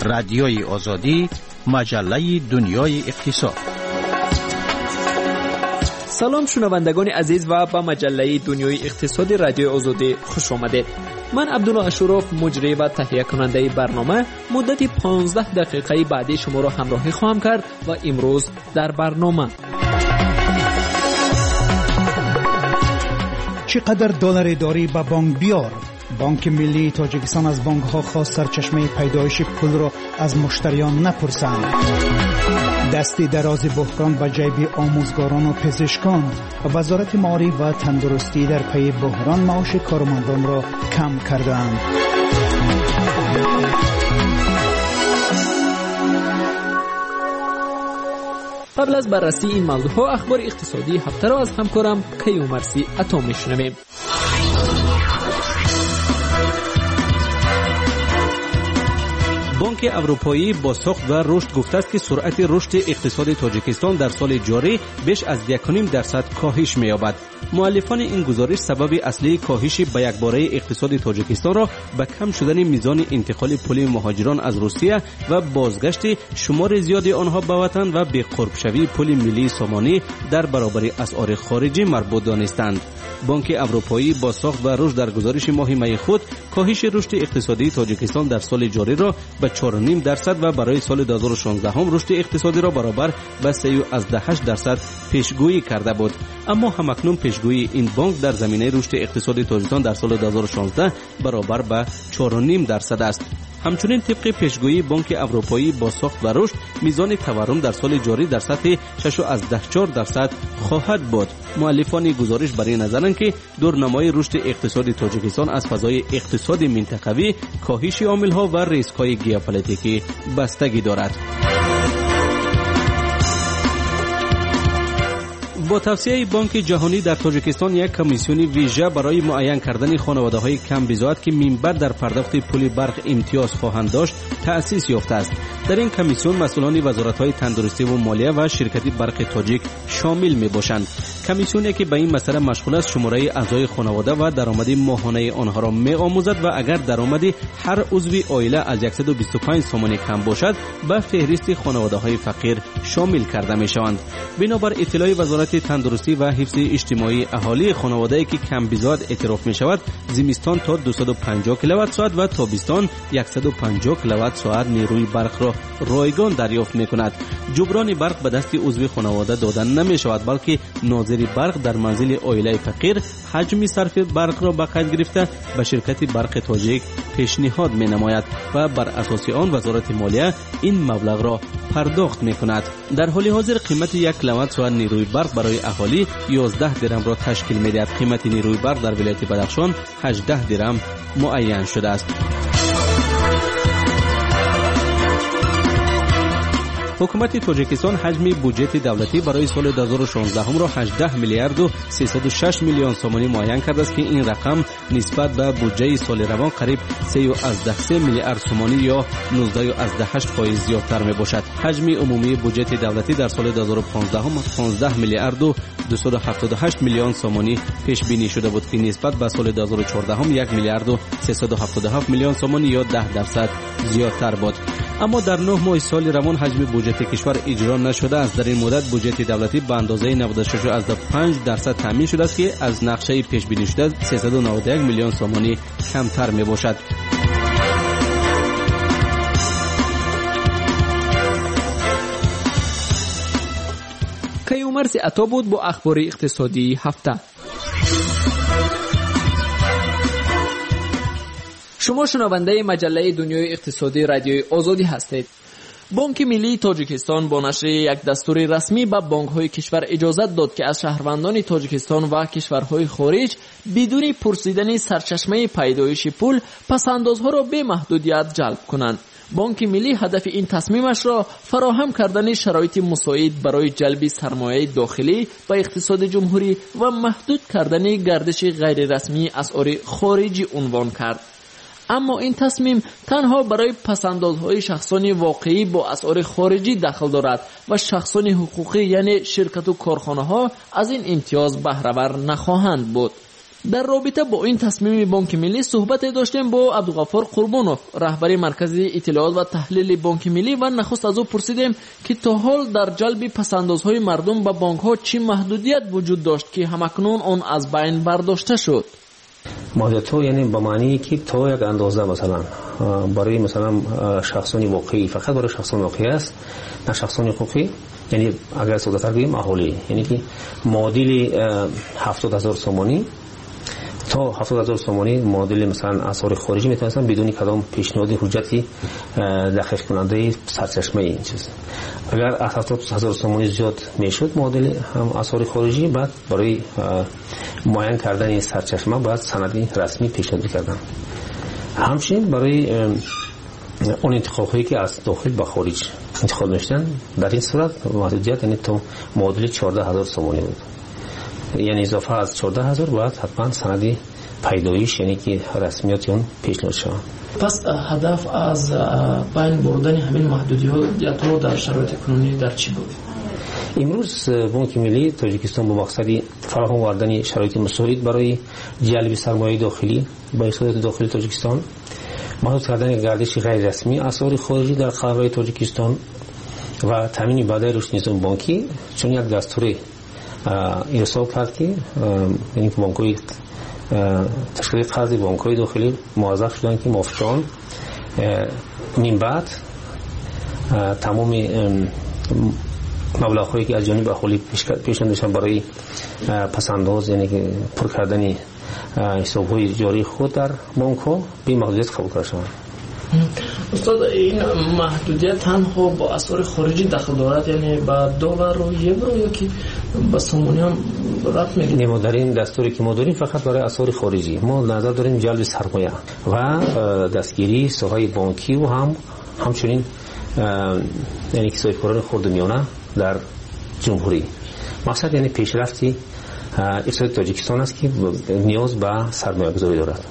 رادیوی آزادی، مجله دنیای اقتصاد. سلام شنوندگان عزیز و به مجله دنیای اقتصادی رادیوی آزادی خوش آمدید. من عبدالله اشرف، مجری و تهیه کننده برنامه، مدت 15 دقیقه بعدی شما را همراهی خواهم کرد و امروز در برنامه چقدر دلار داری به بانک بیار؟ بانک ملی تاجیکستان از بانک ها خواست سرچشمه پیدایش پول را از مشتریان نپرسند. دستی دراز بحران به جیب آموزگاران و پزشکان. وزارت معارف و تندرستی در پی بحران معاش کارمندان را کم کردند. قبل از بررسی این موضوعها اخبار اقتصادی هفته را از همکارم کیومرثی عطا میشنویم. بانک اروپایی با ساخت و رشد گفته است که سرعت رشد اقتصاد تاجیکستان در سال جاری بیش از 1.5% کاهش می‌یابد. مؤلفان این گزارش سبب اصلی کاهش به یکباره اقتصاد تاجیکستان را به کم شدن میزان انتقال پول مهاجران از روسیه و بازگشت شمار زیادی آنها به وطن و به قرب شوی پول ملی سامانی در برابر اسعار خارجی مربوط دانستند. بانک اروپایی با ساخت و رشد در گزارش ماه می خود کاهش رشد اقتصادی تاجیکستان در سال جاری را به 4.5% و برای سال 2016 هم رشد اقتصادی را برابر به 3.8% پیشگویی کرده بود. اما همکنون پیشگویی این بانک در زمینه رشد اقتصادی تاجیکستان در سال 2016 برابر به 4.5% است. همچنین طبق پیشگویی بانک اروپایی با ساخت و رشد میزان تورم در سال جاری در سطح 6.4% خواهد بود. مؤلفان گزارش بر این نظرند که دورنمای رشد اقتصادی تاجیکستان از فضای اقتصادی منطقوی، کاهش عامل‌ها و ریسک‌های ژئوپلیتیکی بستگی دارد. با توصیه بانک جهانی در تاجیکستان یک کمیسیون ویژه برای معین کردن خانواده‌های کم بضاعت که منبع در پرداخت پول برق امتیاز خواهند داشت تأسیس یافته است. در این کمیسیون مسئولان وزارت‌های تندرستی و مالیه و شرکت برق تاجیک شامل می‌باشند. کمیسیونی که به این مسئله مشغول است شماره اعضای خانواده و درآمد ماهانه آنها را می‌آموزد و اگر درآمد هر عضو عائله از 125 سومانی کم باشد به فهرست خانواده‌های فقیر شامل کرده می‌شوند. بنابر اطلاع وزارت تندرستی و حفظ اجتماعی اهالی، خانواده‌ای که کم بضاعت اعتراف می‌شود زمستان تا 250 کیلووات ساعت و تابستان 150 کیلووات ساعت نیروی برق را رایگان دریافت می‌کند. جبران برق به دست عضو خانواده دادن نمی‌شود، بلکه ناظر برق در منزل عائله فقیر حجم صرف برق را به قید گرفته به شرکت برق تاجیک پیشنهاد می‌نماید و بر اساس آن وزارت مالیه این مبلغ را پرداخت می‌کند. در حال حاضر قیمت 1 کیلووات ساعت نیروی برق برای اهالی 11 درم را تشکیل می‌دهد. قیمت نیروی برق در ولایت بدخشان 18 درم معین شده است. حکومت تاجیکستان حجم بودجه دولتی برای سال 2016 را 18 میلیارد و 306 میلیون سومانی معین کرده است که این رقم نسبت به بودجه سال روان قریب 3.3 میلیارد سومانی یا 19.8% زیادتر می باشد. حجم عمومی بودجه دولتی در سال 2015 هم 15 میلیارد و 278 میلیون سومانی پیش بینی شده بود که نسبت به سال 2014 هم 1 میلیارد و 377 میلیون سومانی یا 10% زیادتر بود. اما در 9 ماه سال روان حجم بودجه کشور اجرا نشده است. در این مدت بودجه دولتی به اندازه 96.5% تامین شده است که از نقشه پیش بینی شده 391 میلیون سومانی کمتر می باشد. کیومرثی عطا بود با اخبار اقتصادی هفته. شما شنونده مجله دنیای اقتصادی رادیوی آزادی هستید. بانک ملی تاجیکستان با نشر یک دستور رسمی به بانک‌های کشور اجازت داد که از شهروندان تاجیکستان و کشورهای خارج بدون پرسیدن سرچشمه پیدایش پول پس‌اندازها را به محدودیت جلب کنند. بانک ملی هدف این تصمیمش را فراهم کردن شرایط مساعد برای جلب سرمایه داخلی و اقتصاد جمهوری و محدود کردن گردش غیر رسمی اسعار خارجی عنوان کرد. اما این تصمیم تنها برای پسندازهای شخصان واقعی با اسعار خارجی دخل دارد و شخصان حقوقی یعنی شرکت و کارخانه ها از این امتیاز بهره‌ور نخواهند بود. در رابطه با این تصمیم بانک ملی صحبت داشتیم با عبدالغفار قربانوف، رهبر مرکز اطلاعات و تحلیل بانک ملی، و نخست از او پرسیدیم که تا حال در جلب پسندازهای مردم به بانک ها چه محدودیت وجود داشت که همکنون آن از بین برداشته شد. محدودیت ها یعنی به معنی که تا یک اندازه مثلا برای مثلا شخصان واقعی، فقط برای شخصان واقعی است، نه شخصان حقوقی، یعنی اگر سوداتر بگیم اهالی، یعنی که معادل 70,000 سومانی تا 70,000 سومانی معادل مثلا اسعار خارجی میتونستن بدون کدام پیشنهاد حجتی دقیق کننده سرچشمه این چیز. اگر 70,000 سومانی زیاد میشد معادل هم اسعار خارجی، بعد برای معین کردن این سرچشمه باید سندی رسمی پیشنهاد کردن. همچنین برای اون انتخاب هایی که از داخل به خارج انتخاب میشدن، در این صورت محدودیت یعنی تا معادل 14,000 سومانی بود، یعنی اضافه از 14,000 باید حتما سندی پیدایش یعنی که رسمیات اون پیشنهاد شود. پس هدف از بین بردن همین محدودیت ها در شرایط کنونی در چی بود؟ امروز بانک ملی تاجیکستان با مقصد فراهم آوردن شرایط مساعد برای جلب سرمایه داخلی به اقتصاد داخلی تاجیکستان، محدود کردن گردش غیر رسمی اسعار خارجی در قلمرو تاجیکستان و تامین بدای رشد نظام بانکی، چون یک دستور ارسال کرد که یعنی بانک‌های تشکیل قرض بانک‌های داخلی موظف شدن که موافقان من بعد تمام مبلغ‌هایی که از جانب اهالی پیشنهاد میشن برای پسنداز یعنی که پر کردن حساب‌های جاری خود در بانک‌ها به محدودیت قبول کرده شدند. استاد، این محدودیت تنها با اسعار خارجی دخل دارد، یعنی با دلار و یورو یا که با سومونی هم رفت میگیره؟ ما در این دستوری که ما داریم فقط برای اسعار خارجی، ما نظر داریم جلب سرمایه و دستگیری ساحه بانکی و همچنین یعنی که صاحبکاران خرد و میانه در جمهوری. مقصد یعنی پیشرفتی اقتصاد تاجیکستان است که نیاز به سرمایه گذاری دارد.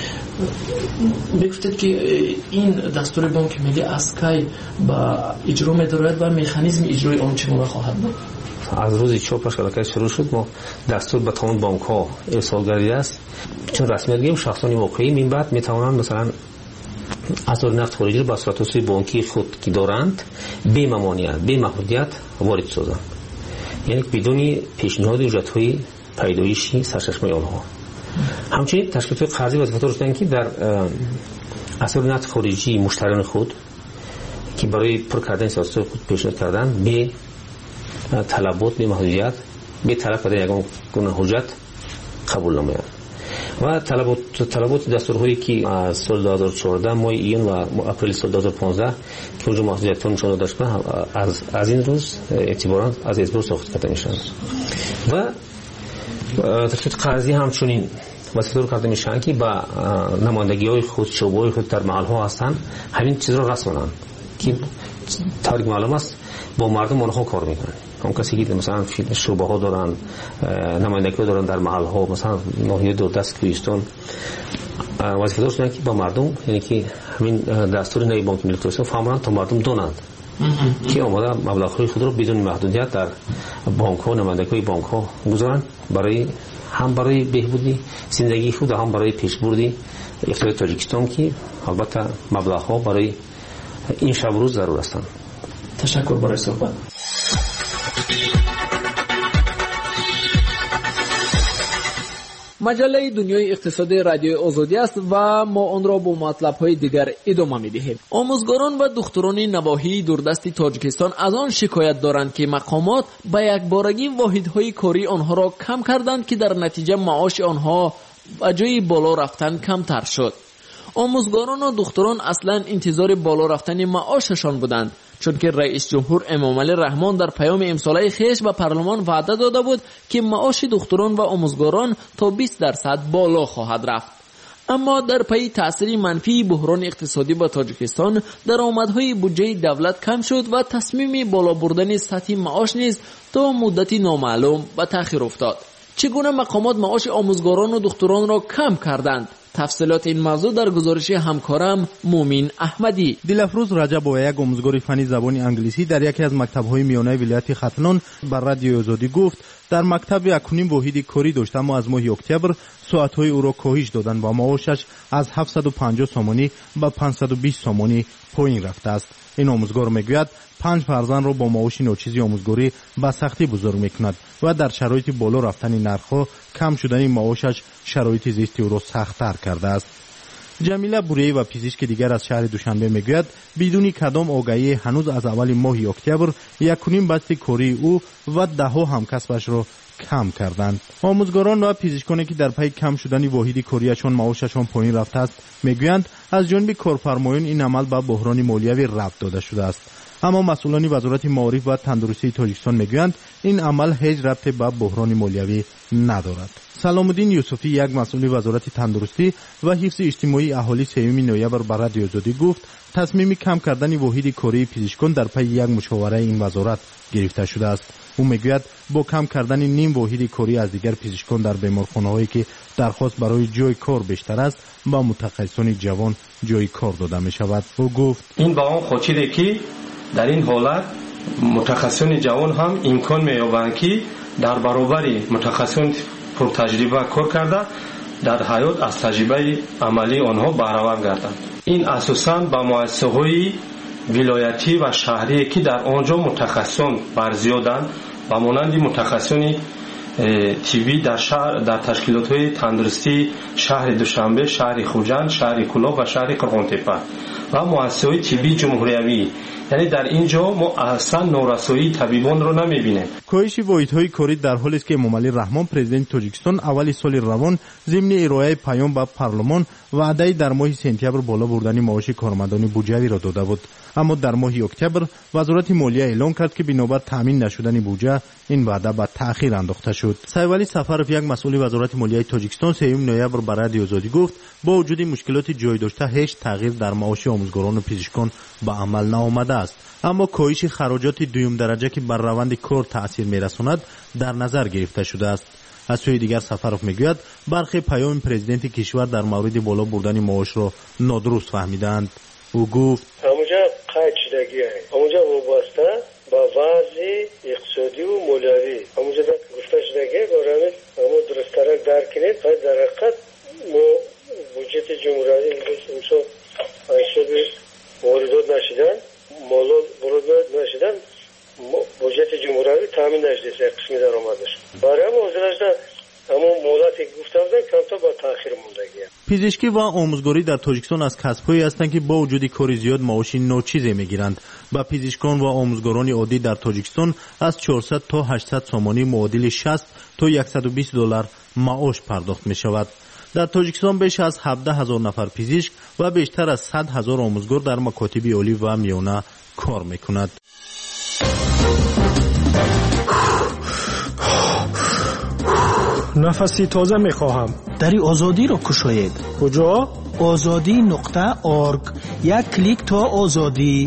بگفتید که این دستور بانک ملی از کی با اجرا می‌دارد و مکانیزم اجرای آن چگونه خواهد بود؟ از روز چاپش که شروع شد ما دستور به تمام بانک‌ها ارسال گردیده است، چون رسمیت گیم شخصان واقعی من بعد میتوانند مثلا اسعار نفت خارجی را به صورت بانکی خود که دارند بی ممانعت بی محدودیت وارد سازند، یعنی بدون پیشنهاد اجرت‌های پیدایشی سرچشمه آنها. همچنین تشکیلات قرضی وظیفه داشتند که در اسعار نفت خارجی مشتریان خود که برای پر کردن سیاست خود پیشنهاد کردن به طلبات به محدودیت به طلب کردن یگان گونه حجت قبول نمایند و طلبات دستورهایی که از سال 2014 ماه ایون و اپریل سال 2015 که اونجا محدودیت ها نشان داشت از این روز اعتبارا از اعتبار ساخت کرده میشن و تشکیلات قرضی همچنین وسیله کرده میشن که با نمایندگی های خود شعبه‌های خود در محل ها هستند همین چیز را رسانند که طوری معلوم است با مردم آنها کار میکنند. اون کسی که مثلا شعبه ها دارن نمایندگی دارن در محل ها مثلا ناحیه دوردست کوهستان وظیفه داشتن که با مردم یعنی که همین دستور نوی بانک ملی توسعه فهموندن تا مردم دونند که آماده مبلغ‌های خود را بدون محدودیت در بانک ها نمایندگی بانک ها گذارن برای هم برای بهبودی زندگی خود هم برای پیشبردی اقتصاد تاجیکستان که البته مبلغ ها برای این شب روز ضرور هستند. تشکر برای صحبت. مجله دنیای اقتصادی رادیوی آزادی است و ما آن را با مطلب‌های دیگر ادامه می‌دهیم. آموزگاران و دختران نواحی دوردست تاجیکستان از آن شکایت دارند که مقامات به یکبارگی واحدهای کاری آنها را کم کردند که در نتیجه معاش آنها به جای بالا رفتن کمتر شد. آموزگاران و دختران اصلا انتظار بالا رفتن معاششان بودند، چون که رئیس جمهور امامعلی رحمان در پیام امساله خیش به پارلمان وعده داده بود که معاش دختران و آموزگاران تا 20% بالا خواهد رفت. اما در پی تأثیر منفی بحران اقتصادی با تاجیکستان درآمدهای بودجه دولت کم شد و تصمیم بالا بردن سطح معاش نیز تا مدتی نامعلوم به تأخیر افتاد. چگونه مقامات معاش آموزگاران و دختران را کم کردند؟ تفصیلات این موضوع در گزارش همکارم مومین احمدی. دلافروز رجب و یک آموزگار فنی زبان انگلیسی در یکی از مکتب‌های میانه ولایت ختلان بر رادیو آزادی گفت در مکتب 1.5 واحد کاری داشت، اما از ماه اکتبر ساعت‌های او را کاهش دادند و معاشش از 750 سومانی به 520 سومانی پایین رفته است. این آموزگار میگوید 5 فرزند را با معاش ناچیزی آموزگاری به سختی بزرگ میکند و در شرایط بالا رفتن نرخ‌ها کم شدن معاشش شرایط زیست او را سخت‌تر کرده است. جمیله بوریایی و پزشک دیگر از شهر دوشنبه میگوید بدون کدام آگاهی هنوز از اول ماه اکتبر 1.5 بسته کاری او و 10 همکسبش را کم کردند. آموزگاران و پزشکانی که در پی کم شدن واحد کاریشان معاششان پایین رفته است میگویند از جانب کارفرمایان این عمل به بحران مالیوی ربط داده شده است. اما مسئولان وزارت معارف و تندرستی تاجیکستان میگویند این عمل هیچ ربطی به بحران مالیوی ندارد. سلام الدین یوسفی، یک مسئول وزارت تندرستی و حفظ اجتماعی اهالی 3 نوامبر بر رادیو آزادی گفت تصمیم کم کردن واحد کاری پزشکان در پی یک مشاوره این وزارت گرفته شده است. او میگوید با کم کردن نیم واحد کاری از دیگر پزشکان در بیمارخانه‌هایی که درخواست برای جای کار بیشتر است با متخصصان جوان جای کار داده می شود. او گفت این با آن خاطره که در این حالت متخصصان جوان هم امکان می‌یابند که در برابر متخصصان پرتجربه کار کرده در حیات از تجربه عملی آنها بهره‌مند گردند. این اساساً با مؤسسه‌های ولایتی و شهری که در آنجا متخصصان برزیادند و مانند متخصصان تیبی در تشکیلات‌های تندرستی شهر دوشنبه، شهر خوجند، شهر کلاه و شهر قرغان‌تپه و مؤسسه‌های تیبی جمهوریوی، یعنی در اینجا ما اصلا نورسایی طبیبان رو نمیبینیم. کاهش واحدهای کاری در حالی است که امام علی رحمان پرزیدنت تاجیکستان اول سال روان ضمن ارائه پیام به پارلمان وعده در ماه سپتامبر بالا بردن معاش کارمندان بودجه‌ای را داده بود، اما در ماه اکتبر وزارت مالیه اعلام کرد که بنابر تامین نشدن بودجه این وعده به تأخیر انداخته شد. سیدولی سفرов، یک مسئول وزارت مالیه تاجیکستان 3 نوامبر بر رادیو آزادی گفت با وجود مشکلات جای داشته هیچ تغییر در معاش آموزگاران و پزشکان به عمل نآمده است، اما کاهش خراجات دوم درجه که بر روند کار تأثیر می‌رساند در نظر گرفته شده است. از سوی دیگر سفرov میگوید برخی پیام پرزیدنت کشور در مورد بالا بردن معاش را نادرست فهمیدند. او گفت همونجا قید شدگی است، همونجا وابسته با وضع اقتصادی و مالیوی همونجا گفته شدگی برای همون درست‌تر درک کنید. در حقیقت ما بودجه جمهوری امسال واردات نشدن، مالات واردات نشدن، بودجه جمهوری تامین نشده قسمی درآمدش. برای همون وزارت همون مولاتی گفته بودن کم تا با تأخیر موندگی. پزشکی و آموزگاری در تاجیکستان از کسب‌هایی هستند که با وجود کار زیاد معاش ناچیزی میگیرند. با پزشکان و آموزگاران عادی در تاجیکستان از 400 تا 800 سومانی معادل 60 تا 120 دلار معاش پرداخت می شود. در تاجیکستان بیش از 17,000 نفر پزشک و بیشتر از 100,000 آموزگار در مکاتب عالی و میانه کار میکند. نفسی تازه میخواهم. دری آزادی را کشاید. کجا؟ azadi.org. یک کلیک تا آزادی.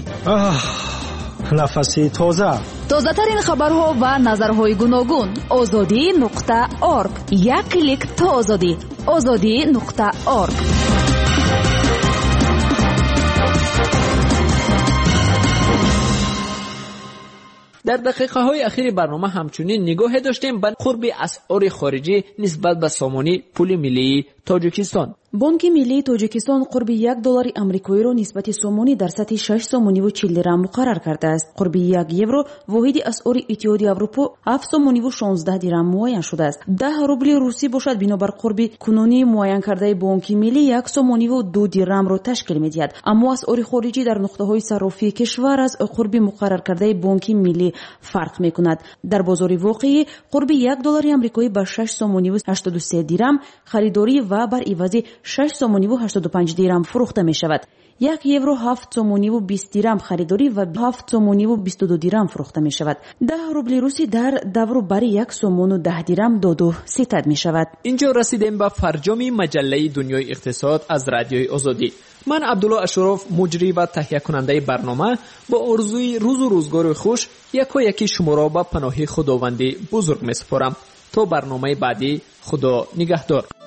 نفسی تازه. تازه ترین خبرها و نظرهای گوناگون. azadi.org. یک کلیک تا آزادی. azadi.org. در دقیقه های اخیر برنامه همچنین نگاه داشتیم به قرب اسعار خارجی نسبت به سامانی پول ملی تاجیکستان. بانک ملی تاجیکستان قرب $1 آمریکایی را نسبت سومانی در سطح 6 سومانی و 40 لیره مقرر کرده است. قرب 1 یورو واحد اسعار اتحادیه اروپا 7 سومانی و 16 دیرم معین شده است. 10 روبل روسی باشد بنابر قرب کنونی معین کرده بانک ملی 1 سومانی و 2 دیرم را تشکیل می‌دهد. اما اسعار خارجی در نقطه‌های صرافی کشور از قرب مقرر کرده بانک ملی فرق می‌کند. در بازار واقعی قرب $1 آمریکایی به 6 سومانی و 83 دیرم خریداری و بر عوض 6 سومانی و 85 دیرم فروخته می شود. 1 یورو 7 سومانی و 20 دیرم خریداری و 7 سومانی و 22 دیرم فروخته می شود. 10 روبل روسی در دورو برای 1 سومون و 10 دیرم دادو ستد می شود. اینجا رسیدیم به فرجام مجله دنیای اقتصاد از رادیوی آزادی. من عبدالله اشرف مجری و تهیه کننده برنامه با آرزوی روز و روزگار خوش یکی شما را به پناه خداوند بزرگ می سپارم. تا برنامه بعدی خدا نگهدار.